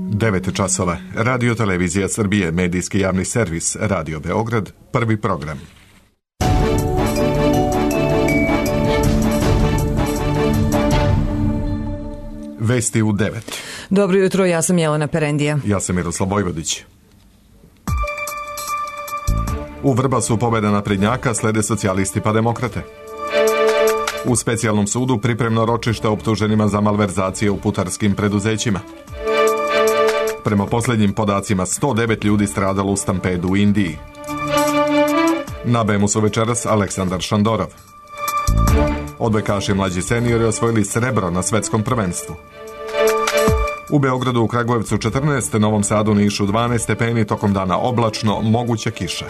9 časova. Radio Televizija Srbije, medijski javni servis, Radio Beograd, prvi program. Vesti u 9. Dobro jutro, ja sam Jelena Perendija. Ja sam Miroslav Vojvodić. U Vrbasu pobjeda naprednjaka, slede socijalisti pa demokrate. U specijalnom sudu pripremno ročište optuženima za malverzacije u putarskim preduzećima. Prema posljednjim podacima 109 ljudi stradalo u stampedu u Indiji. Na BM-u su večeras Aleksandar Šandorov. Odbojkaši mlađi seniori osvojili srebro na svetskom prvenstvu. U Beogradu, u Kragujevcu 14, Novom Sadu, Nišu 12 stepeni, tokom dana oblačno, moguće kiše.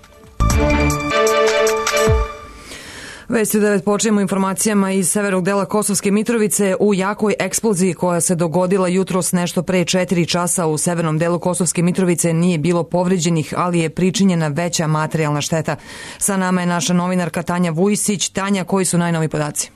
Vesti u 9 počnemo informacijama iz severnog dela Kosovske Mitrovice u jakoj eksploziji koja se dogodila jutros nešto pre 4 časa u severnom delu Kosovske Mitrovice nije bilo povređenih, ali je pričinjena veća materijalna šteta. Sa nama je naša novinarka Tanja Vujsić. Tanja, koji su najnovi podaci?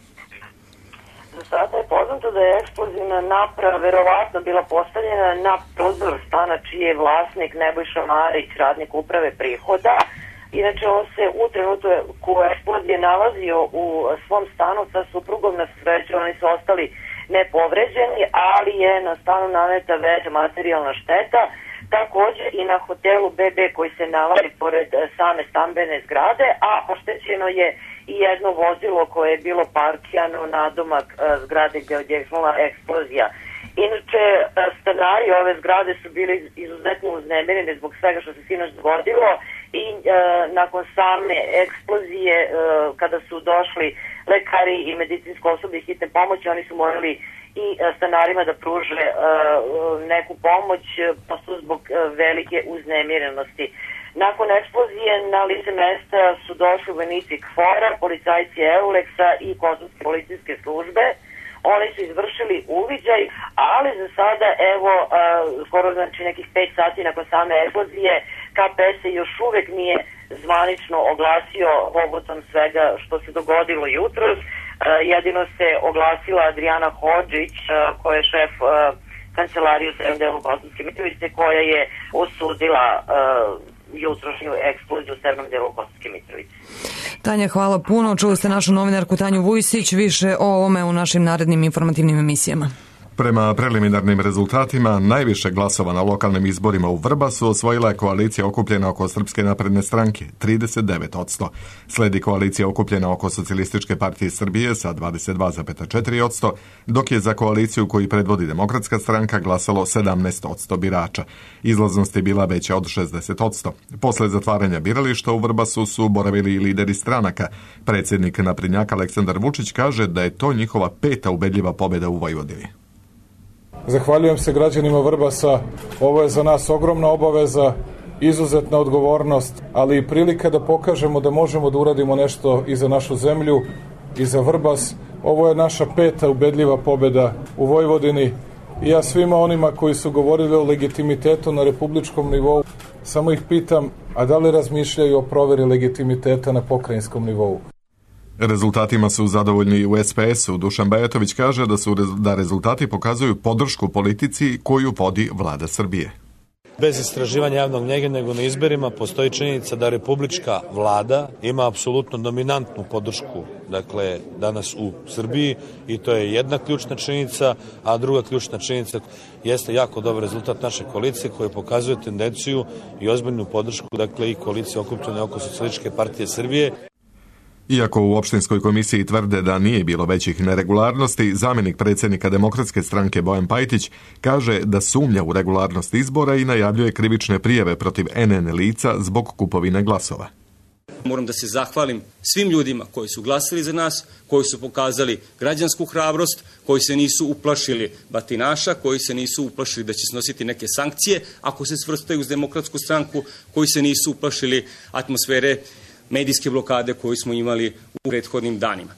Do sada je poznato da je eksplozivna naprava verovatno bila postavljena na prozor stana čiji je vlasnik Nebojša Marić, radnik uprave prihoda. Inače, on se u trenutku eksplozije nalazio u svom stanu sa suprugom, na sreću oni su ostali nepovređeni, ali je na stanu naneta veća materijalna šteta. Također i na hotelu BB koji se nalazi pored same stambene zgrade, a oštećeno je i jedno vozilo koje je bilo parkirano nadomak zgrade gdje je odjeknula eksplozija. Inače, stanari ove zgrade su bili izuzetno uznemireni zbog svega što se sinoć dogodilo i nakon same eksplozije, kada su došli lekari i medicinsko osoblje hitne pomoći, oni su morali i stanarima da pruže neku pomoć, pa su zbog velike uznemirenosti. Nakon eksplozije na lice mesta su došli vojnici KFOR-a, policajci EULEX-a i Kosovske policijske službe. Oni su izvršili uviđaj, ali za sada, evo, skoro znači nekih 5 sati nakon same eksplozije, KPS se još uvek nije zvanično oglasio povodom svega što se dogodilo jutros. Jedino se oglasila Adriana Hodžić, koja je šef kancelarije u severnom delu Kosovske Mitrovice, koja je osudila jutrošnju eksploziju u severnom delu Kosovske Mitrovice. Tanja, hvala puno. Čuli ste našu novinarku Tanju Vujsić. Više o ovome u našim narednim informativnim emisijama. Prema preliminarnim rezultatima, najviše glasova na lokalnim izborima u Vrbasu osvojila je koalicija okupljena oko Srpske napredne stranke, 39%. Sledi koalicija okupljena oko Socijalističke partije Srbije sa 22,4%, dok je za koaliciju koju predvodi Demokratska stranka glasalo 17% birača. Izlaznost je bila veća od 60%. Posle zatvaranja birališta u Vrbasu su boravili i lideri stranaka. Predsjednik naprednjaka Aleksandar Vučić kaže da je to njihova 5. ubedljiva pobjeda u Vojvodini. Zahvaljujem se građanima Vrbasa, ovo je za nas ogromna obaveza, izuzetna odgovornost, ali i prilika da pokažemo da možemo da uradimo nešto i za našu zemlju i za Vrbas. Ovo je naša 5. ubedljiva pobjeda u Vojvodini i ja svima onima koji su govorili o legitimitetu na republičkom nivou, samo ih pitam, a da li razmišljaju o proveri legitimiteta na pokrajinskom nivou? Rezultatima su zadovoljni u SPS-u. Dušan Bajatović kaže da rezultati pokazuju podršku politici koju vodi vlada Srbije. Bez istraživanja javnog mnjenja nego na izborima postoji činjenica da republička vlada ima apsolutno dominantnu podršku, dakle, danas u Srbiji, i to je jedna ključna činjenica, a druga ključna činjenica jeste jako dobar rezultat naše koalicije koja pokazuje tendenciju i ozbiljnu podršku, dakle, i koalicije okupljene oko Socijalističke partije Srbije. Iako u opštinskoj komisiji tvrde da nije bilo većih neregularnosti, zamjenik predsjednika Demokratske stranke Bojan Pajtić kaže da sumnja u regularnost izbora i najavljuje krivične prijave protiv NN lica zbog kupovine glasova. Moram da se zahvalim svim ljudima koji su glasali za nas, koji su pokazali građansku hrabrost, koji se nisu uplašili batinaša, koji se nisu uplašili da će snositi neke sankcije ako se svrstaju uz Demokratsku stranku, koji se nisu uplašili atmosfere medijske blokade koju smo imali u prethodnim danima.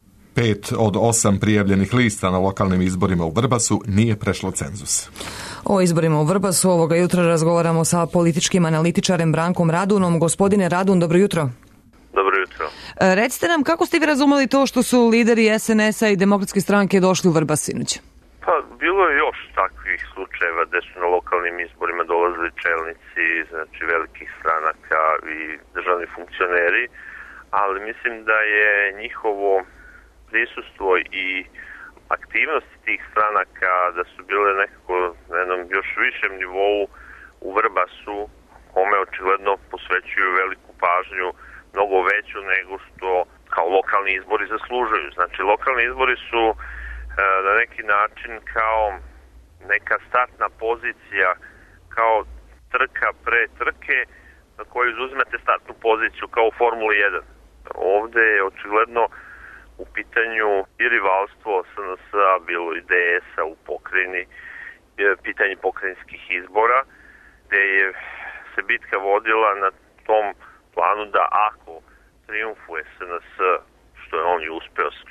5 od 8 prijavljenih lista na lokalnim izborima u Vrbasu nije prešlo cenzus. O izborima u Vrbasu ovoga jutra razgovaramo sa političkim analitičarem Brankom Radunom. Gospodine Radun, dobro jutro. Dobro jutro. Recite nam, kako ste vi razumeli to što su lideri SNS-a i Demokratske stranke došli u Vrbas sinoć? Pa bilo je još takvih slučajeva gde su na lokalnim izborima dolazili čelnici, znači velikih stranaka i državni funkcioneri, ali mislim da je njihovo prisustvo i aktivnosti tih stranaka da su bile nekako na jednom još višem nivou u Vrbasu, kome očigledno posvećuju veliku pažnju, mnogo veću nego što kao lokalni izbori zaslužuju. Znači, lokalni izbori su na neki način kao neka startna pozicija, kao trka pre trke na kojoj uzmete startnu poziciju kao u Formuli 1. Ovde je očigledno u pitanju i rivalstvo SNS-a, bilo i DS-a u pokrajini, pitanje pokrajinskih izbora, gde je se bitka vodila na tom planu da ako triumfuje SNS, što je on i uspeo sa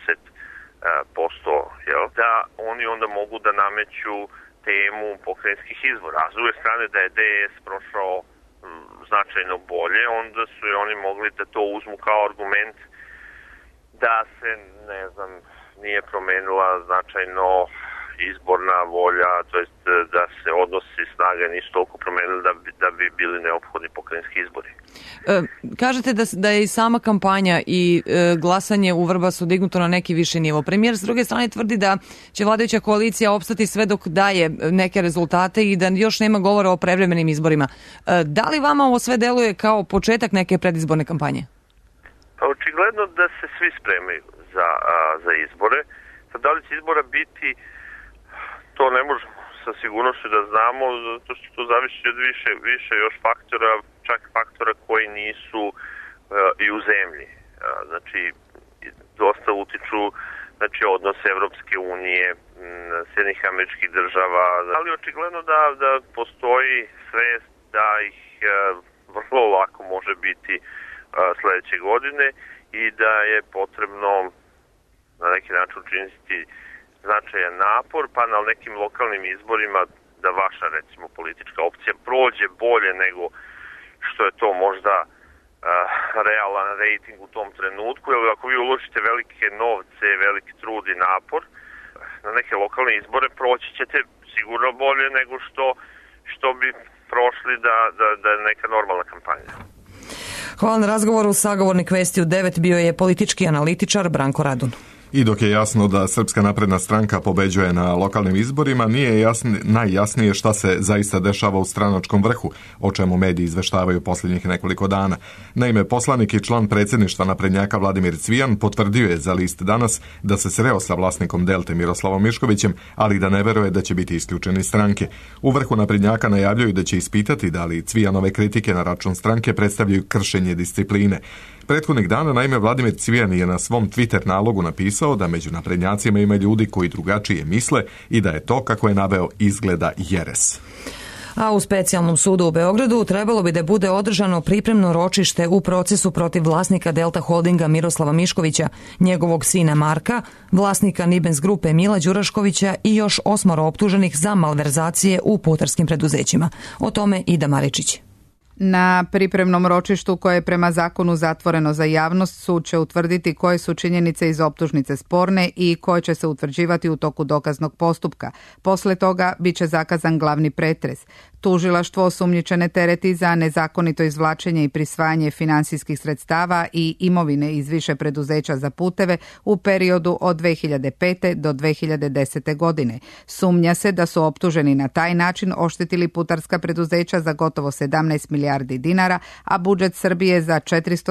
40%, da oni onda mogu da nameću temu pokrajinskih izbora. A s druge strane da je DS prošao značajno bolje, onda su i oni mogli da to uzmu kao argument da se, nije promenila značajno izborna volja, to jest da se odnosi snaga nisu toliko promenili da bi bili neophodni pokrajinski izbori. Kažete da je i sama kampanja i glasanje u Vrbasu dignuto na neki viši nivo. Premijer s druge strane tvrdi da će vladajuća koalicija opstati sve dok daje neke rezultate i da još nema govora o prevremenim izborima. Da li vama ovo sve deluje kao početak neke predizborne kampanje? Pa očigledno da se svi spremaju za izbore. Da li će izbora biti, to ne možemo sa sigurnošću da znamo, zato što to zavisi od više još faktora, čak faktora koji nisu i u zemlji. Znači, dosta utiču odnose Evropske unije, Sjedinjenih Američkih Država, ali očigledno da postoji svest da ih vrlo lako može biti sledeće godine i da je potrebno na neki način učiniti značajan napor, pa na nekim lokalnim izborima da vaša, recimo, politička opcija prođe bolje nego što je to možda realan rejting u tom trenutku, jer ako vi uložite velike novce, veliki trud i napor na neke lokalne izbore, proći ćete sigurno bolje nego što bi prošli da je neka normalna kampanja. Hvala na razgovoru. Sagovornik Vesti u 9 bio je politički analitičar Branko Radun. I dok je jasno da Srpska napredna stranka pobeđuje na lokalnim izborima, nije najjasnije šta se zaista dešava u stranačkom vrhu, o čemu mediji izveštavaju posljednjih nekoliko dana. Naime, poslanik i član predsjedništva naprednjaka Vladimir Cvijan potvrdio je za List danas da se sreo sa vlasnikom Delte Miroslavom Miškovićem, ali da ne veruje da će biti isključeni stranke. U vrhu naprednjaka najavljuju da će ispitati da li Cvijanove kritike na račun stranke predstavljaju kršenje discipline. Prethodnih dana, naime, Vladimir Cvijan je na svom Twitter nalogu napisao da među naprednjacima ima ljudi koji drugačije misle i da je to, kako je naveo, izgleda jeres. A u specijalnom sudu u Beogradu trebalo bi da bude održano pripremno ročište u procesu protiv vlasnika Delta Holdinga Miroslava Miškovića, njegovog sina Marka, vlasnika Nibens grupe Mila Đuraškovića i još 8 optuženih za malverzacije u putarskim preduzećima. O tome Ida Maričić. Na pripremnom ročištu koje je prema zakonu zatvoreno za javnost, sud će utvrditi koje su činjenice iz optužnice sporne i koje će se utvrđivati u toku dokaznog postupka. Posle toga bit će zakazan glavni pretres. Tužilaštvo osumnjičene tereti za nezakonito izvlačenje i prisvajanje finansijskih sredstava i imovine iz više preduzeća za puteve u periodu od 2005. do 2010. godine. Sumnja se da su optuženi na taj način oštetili putarska preduzeća za gotovo 17 milijardi dinara, a budžet Srbije za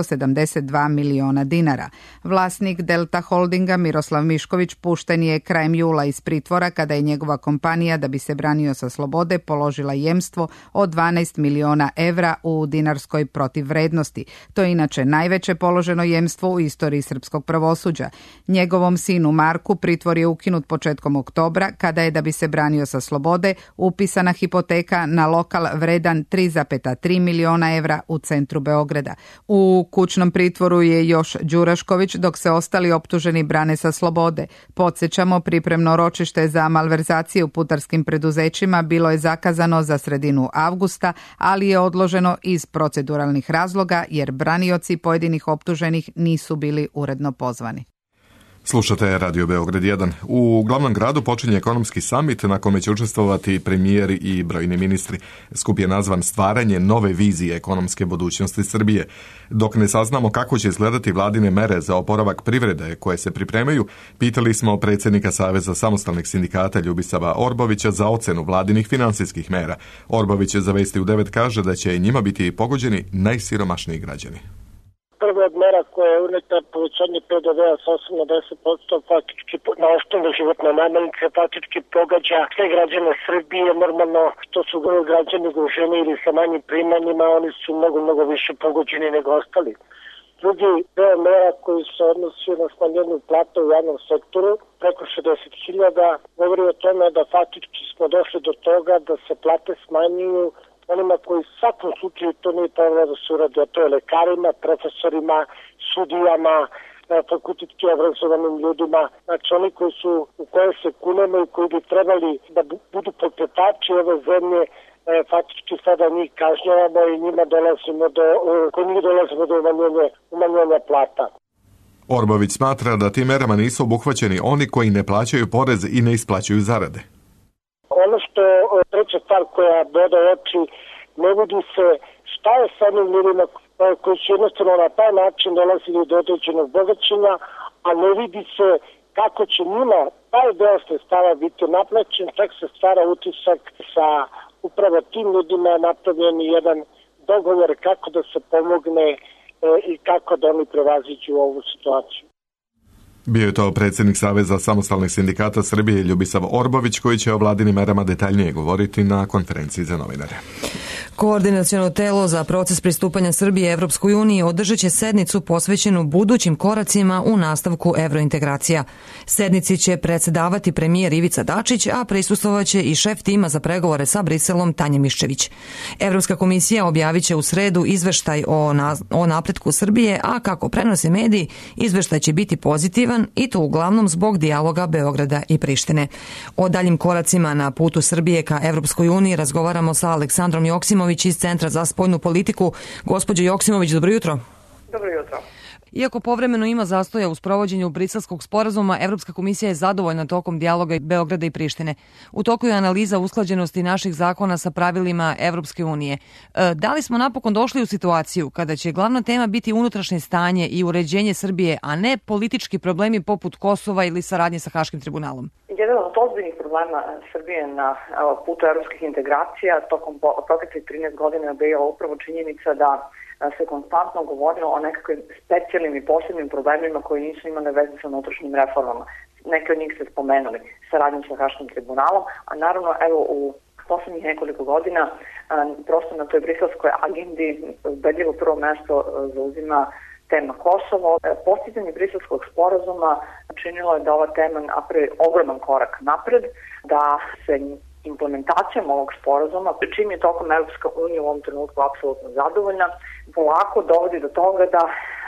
472 miliona dinara. Vlasnik Delta Holdinga Miroslav Mišković pušten je krajem jula iz pritvora kada je njegova kompanija, da bi se branio sa slobode, položila jemstvo od 12 miliona evra u dinarskoj protivvrednosti. To je inače najveće položeno jemstvo u istoriji srpskog pravosuđa. Njegovom sinu Marku pritvor je ukinut početkom oktobra kada je, da bi se branio sa slobode, upisana hipoteka na lokal vredan 3,3 miliona evra u centru Beograda. U kućnom pritvoru je još Đurašković, dok se ostali optuženi brane sa slobode. Podsjećamo, pripremno ročište za malverzacije u putarskim preduzećima bilo je zakazano za sredinu avgusta, ali je odloženo iz proceduralnih razloga jer branioci pojedinih optuženih nisu bili uredno pozvani. Slušate Radio Beograd 1. U glavnom gradu počinje ekonomski samit na kome će učestvovati premijeri i brojni ministri. Skup je nazvan Stvaranje nove vizije ekonomske budućnosti Srbije. Dok ne saznamo kako će izgledati vladine mere za oporavak privrede koje se pripremaju, pitali smo predsjednika Saveza samostalnih sindikata Ljubisava Orbovića za ocenu vladinih finansijskih mera. Orbović za Vesti u 9 kaže da će njima biti pogođeni najsiromašniji građani. Prva od mera koja je uneta povećanje PDV-a sa 8 na 10% faktički na osnovne životne namirnice faktički pogađa sve građane Srbije. Normalno što su građani ugroženi ili sa manjim primanjima, oni su mnogo više pogođeni nego ostali. Drugi deo mera koji se odnosi na smanjenju plata u javnom sektoru preko 60.000 govori o tome da faktički smo došli do toga da se plate smanjuju onima koji u svakom slučaju to nije pravilo da se uradi, a to je lekarima, profesorima, sudijama, fakultetski obrazovanim ljudima, znači oni koji su, u koje se kunemo i koji bi trebali da budu pokretači ove zemlje, faktički sada njih kažnjavamo i kod njih dolazimo do umanjenja plata. Orbović smatra da tim merama nisu obuhvaćeni oni koji ne plaćaju porez i ne isplaćuju zarade. Ono što treća stvar koja boda oči, ne vidi se šta je sa onim ljudima koji su jednostavno na taj način dolazili do određenog bogaćenja, a ne vidi se kako će njima taj deo sredstava biti naplaćen, čak se stvara utisak sa upravo tim ljudima je napravljen jedan dogovor kako da se pomogne i kako da oni prevaziđu ovu situaciju. Bio je to predsjednik Saveza samostalnih sindikata Srbije Ljubisav Orbović koji će o vladinim merama detaljnije govoriti na konferenciji za novinare. Koordinaciono telo za proces pristupanja Srbije Evropskoj uniji održat će sednicu posvećenu budućim koracima u nastavku evrointegracija. Sednici će predsedavati premijer Ivica Dačić, a prisustvovaće i šef tima za pregovore sa Briselom Tanja Miščević. Evropska komisija objavit će u sredu izveštaj o napretku Srbije, a kako prenose mediji, izveštaj će biti pozitivan i to uglavnom zbog dijaloga Beograda i Prištine. O daljim koracima na putu Srbije ka Evropskoj uniji razgovaramo sa Aleksandrom Joksimović iz Centra za spoljnu politiku. Gospođo Joksimović, dobro jutro. Dobro jutro. Iako povremeno ima zastoja u sprovođenju Briselskog sporazuma, Evropska komisija je zadovoljna tokom dijaloga Beograda i Prištine. U toku je analiza usklađenosti naših zakona sa pravilima Evropske unije. Da li smo napokon došli u situaciju kada će glavna tema biti unutrašnje stanje i uređenje Srbije, a ne politički problemi poput Kosova ili saradnje sa Haškim tribunalom? Jedan od ozbiljnih problema Srbije na putu evropskih integracija tokom proteklih 13 godina je bila upravo činjenica da se konstantno govorilo o nekakvim specijalnim i posebnim problemima koji nisu imali veze sa unutrašnjim reformama. Neke od njih ste spomenuli, saradnjom sa Haškim tribunalom, a naravno evo u poslednjih nekoliko godina prosto na toj briselskoj agendi ubedljivo prvo mesto zauzima tema Kosovo. Postizanje briselskog sporazuma činilo je da ova tema napravi ogroman korak napred, da se implementacijom ovog sporazuma, čim je tokom Evropska unija u ovom trenutku apsolutno zadovoljna, polako dovodi do toga da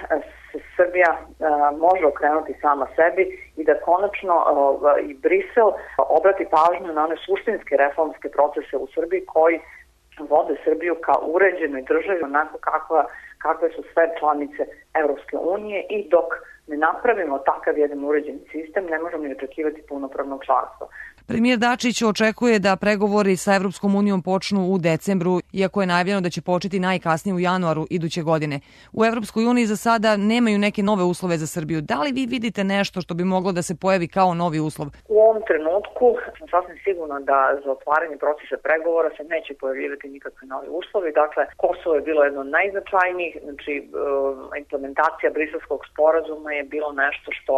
se Srbija može okrenuti sama sebi i da konačno i Brisel obrati pažnju na one suštinske reformske procese u Srbiji koji vode Srbiju ka uređenoj državi onako kakve su sve članice Evropske unije i dok ne napravimo takav jedan uređen sistem, ne možemo ni očekivati punopravno članstvo. Premijer Dačić očekuje da pregovori sa Evropskom unijom počnu u decembru, iako je najavljeno da će početi najkasnije u januaru iduće godine. U Evropskoj uniji za sada nemaju neke nove uslove za Srbiju. Da li vi vidite nešto što bi moglo da se pojavi kao novi uslov? U ovom trenutku sam sasvim sigurno da za otvaranje procesa pregovora se neće pojavljivati nikakve novi uslovi. Dakle, Kosovo je bilo jedno od najznačajnijih, znači implementacija briselskog sporazuma je bilo nešto što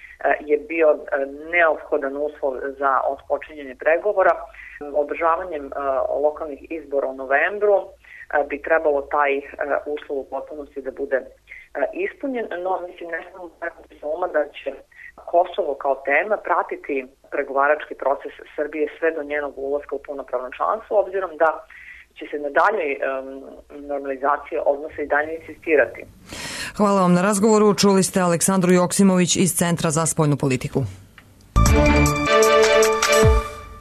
je bio neophodan uslov za otpočinjanje pregovora. Održavanjem lokalnih izbora u novembru bi trebalo taj uslov u potpunosti da bude ispunjen, no mislim ne samo da će Kosovo kao tema pratiti pregovarački proces Srbije sve do njenog ulaska u punopravno članstvo, obzirom da će se na daljoj normalizaciji odnosa i dalje insistirati. Hvala vam na razgovoru. Čuli ste Aleksandru Joksimović iz Centra za spoljnu politiku.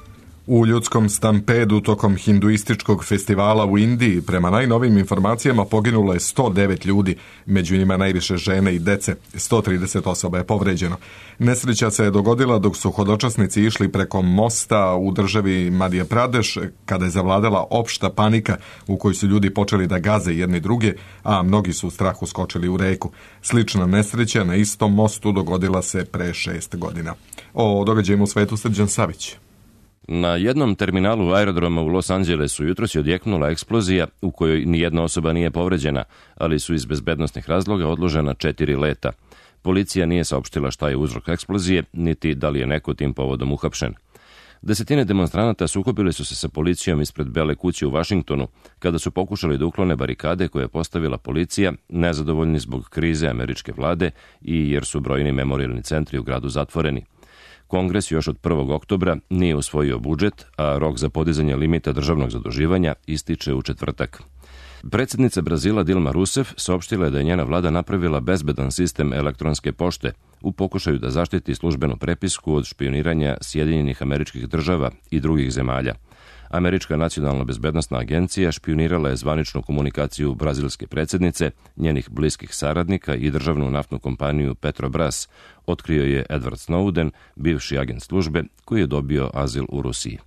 U ljudskom stampedu tokom hinduističkog festivala u Indiji prema najnovim informacijama poginulo je 109 ljudi, među njima najviše žene i dece. 130 osoba je povređeno. Nesreća se je dogodila dok su hodočasnici išli preko mosta u državi Madhya Pradesh, kada je zavladala opšta panika u kojoj su ljudi počeli da gaze jedni druge, a mnogi su u strahu skočili u reku. Slična nesreća na istom mostu dogodila se pre 6 godina. O događajima u svetu Srđan Savić. Na jednom terminalu aerodroma u Los Angelesu jutros je odjeknula eksplozija u kojoj nijedna osoba nije povređena, ali su iz bezbednosnih razloga odložena 4 leta. Policija nije saopštila šta je uzrok eksplozije, niti da li je neko tim povodom uhapšen. Desetine demonstranata sukobili su se sa policijom ispred Bele kuće u Vašingtonu kada su pokušali da uklone barikade koje je postavila policija, nezadovoljni zbog krize američke vlade i jer su brojni memorijalni centri u gradu zatvoreni. Kongres još od 1. oktobra nije usvojio budžet, a rok za podizanje limita državnog zaduživanja ističe u četvrtak. Predsjednica Brazila Dilma Rousseff saopštila je da je njena vlada napravila bezbedan sistem elektronske pošte u pokušaju da zaštiti službenu prepisku od špioniranja Sjedinjenih Američkih Država i drugih zemalja. Američka nacionalna bezbednosna agencija špionirala je zvaničnu komunikaciju brazilske predsjednice, njenih bliskih saradnika i državnu naftnu kompaniju Petrobras, otkrio je Edward Snowden, bivši agent službe koji je dobio azil u Rusiji.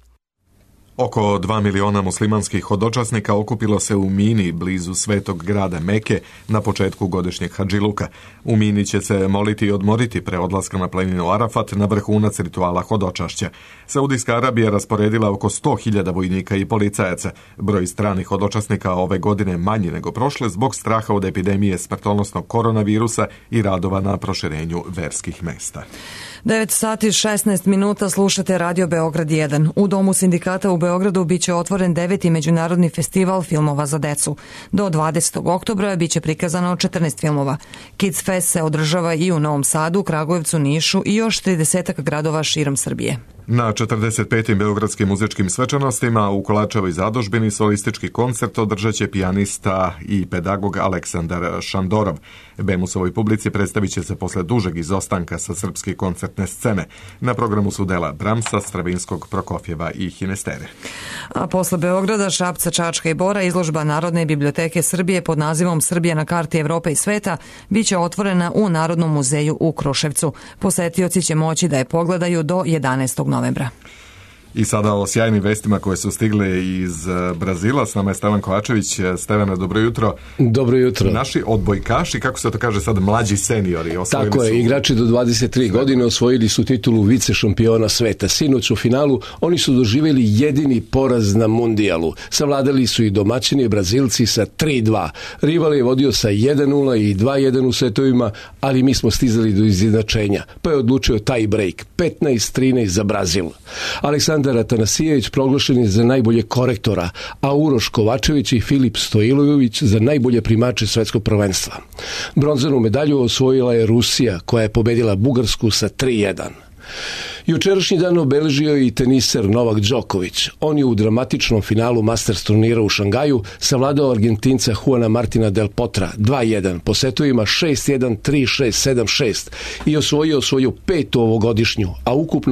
Oko 2 miliona muslimanskih hodočasnika okupilo se u Mini, blizu svetog grada Meke, na početku godišnjeg hadžiluka. U Mini će se moliti i odmoriti pre odlaska na planinu Arafat na vrhunac rituala hodočašća. Saudijska Arabija rasporedila oko 100.000 vojnika i policajaca. Broj stranih hodočasnika ove godine manji nego prošle zbog straha od epidemije smrtonosnog koronavirusa i radova na proširenju verskih mesta. 9 sati 16 minuta slušate Radio Beograd 1. U Domu sindikata u Beogradu biće otvoren 9. međunarodni festival filmova za decu. Do 20. oktobra biće prikazano 14 filmova. Kids Fest se održava i u Novom Sadu, Kragujevcu, Nišu i još 30 gradova širom Srbije. Na 45. beogradskim muzičkim svečanostima u Kolarčevoj zadužbini solistički koncert održat će pijanista i pedagog Aleksandar Šandorov. Bemusovoj publici predstavit će se posle dužeg izostanka sa srpske koncertne scene. Na programu su dela Bramsa, Stravinskog, Prokofjeva i Hinestere. A posle Beograda, Šapca, Čačka i Bora izložba Narodne biblioteke Srbije pod nazivom Srbija na karti Evrope i sveta biće otvorena u Narodnom muzeju u Kruševcu. Posetioci će moći da je pogledaju do 11. novembra. I sada o sjajnim vestima koje su stigle iz Brazila. S nama je Stevan Kovačević. Stevane, dobro jutro. Dobro jutro. Naši odbojkaši, kako se to kaže sad, mlađi seniori. Tako je, igrači do 23 godine osvojili su titulu vice šampiona sveta. Sinoć u finalu oni su doživjeli jedini poraz na mundijalu. Savladali su i domaćini Brazilci sa 3-2. Rival je vodio sa 1-0 i 2-1 u setovima, ali mi smo stizali do izjednačenja, pa je odlučio taj break. 15-13 za Brazil. Aleksandar Atanasijević proglašen je za najbolje korektora, a Uroš Kovačević i Filip Stojilović za najbolje primače svetskog prvenstva. Bronzanu medalju osvojila je Rusija, koja je pobedila Bugarsku sa 3-1. Jučerašnji dan obeležio i teniser Novak Đoković. On je u dramatičnom finalu Masters turnira u Šangaju savladao Argentinca Juana Martina del Potra 2-1 po setovima 6-1, 3-6, 7-6 i osvojio svoju 5. ovogodišnju, a ukupno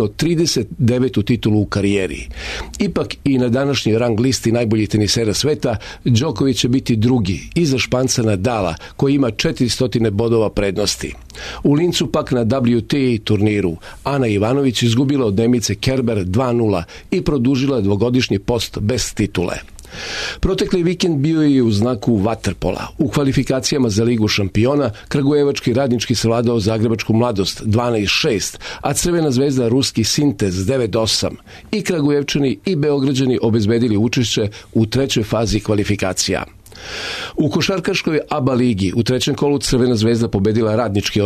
39. titulu u karijeri. Ipak i na današnjoj rang listi najboljih tenisera sveta Đoković će biti drugi, iza Španca Nadala, koji ima 400 bodova prednosti. U Lincu pak na WTA turniru Ana Ivanović izgubila od Nemice Kerber 2-0 i produžila dvogodišnji post bez titule. Protekli vikend bio je u znaku vaterpola. U kvalifikacijama za Ligu šampiona kragujevački Radnički savladao Zagrebačku Mladost 12-6, a Crvena zvezda Ruski Sintez 9-8. I Kragujevčani i Beograđani obezbedili učešće u trećoj fazi kvalifikacija. U košarkaškoj ABA ligi u trećem kolu Crvena zvezda pobedila Radnički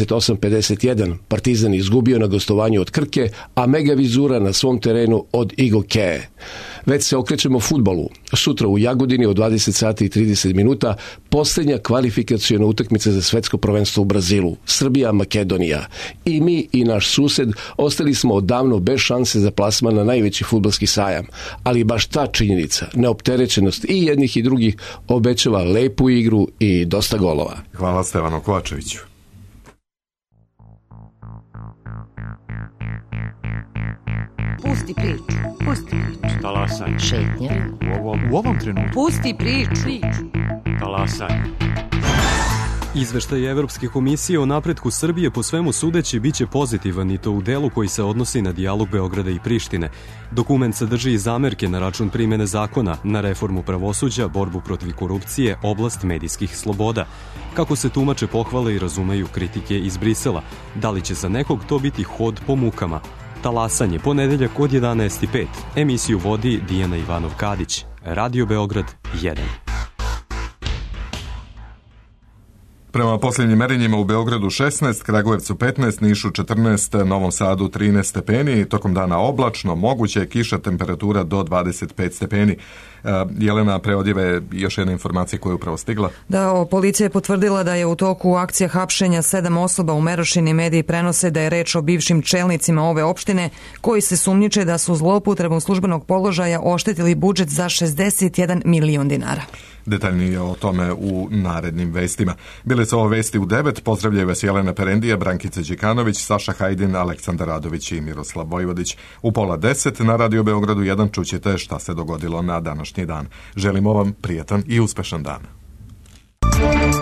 88-51, Partizan izgubio na gostovanju od Krke, a Mega Vizura na svom terenu od Igokeje. Već se okrećemo fudbalu. Sutra u Jagodini od 20 sati i 30 minuta posljednja kvalifikaciona utakmica za svetsko prvenstvo u Brazilu, Srbija-Makedonija. I mi i naš sused ostali smo odavno bez šanse za plasman na najveći fudbalski sajam, ali baš ta činjenica, neopterećenost i jednih i drugih obećava lepu igru i dosta golova. Hvala Stevanu Kovačeviću. Pusti priču. Pusti priču. Talasaj. Šetnja. U ovom trenutku. Pusti priču. Talasaj. Izveštaj Evropske komisije o napretku Srbije po svemu sudeći biće pozitivan i to u delu koji se odnosi na dijalog Beograda i Prištine. Dokument sadrži i zamerke na račun primene zakona, na reformu pravosuđa, borbu protiv korupcije, oblast medijskih sloboda. Kako se tumače pohvale i razumeju kritike iz Brisela? Da li će za nekog to biti hod po mukama? Talasanje, ponedeljak od 11:05. Emisiju vodi Dijana Ivanov-Kadić. Radio Beograd 1. Prema posljednjim merenjima u Beogradu 16, Kragujevcu 15, Nišu 14, Novom Sadu 13 stepeni, tokom dana oblačno, moguće je kiša, temperatura do 25 stepeni. Jelena, preodjeve još jedna informacija koja je upravo stigla. Da, policija je potvrdila da je u toku akcija hapšenja 7 osoba u Merošini. Mediji prenose da je reč o bivšim čelnicima ove opštine koji se sumnjiče da su zloupotrebom službenog položaja oštetili budžet za 61 milion dinara. Detaljnije o tome u narednim vestima. Bile su ovo vesti u 9. Pozdravljaju vas Jelena Perendija, Brankica Đikanović, Saša Hajdin, Aleksandar Radović i Miroslav Vojvodić. U 9:30 na Radio Beogradu 1 čućete šta se dogodilo na današnji dan. Želimo vam prijatan i uspešan dan.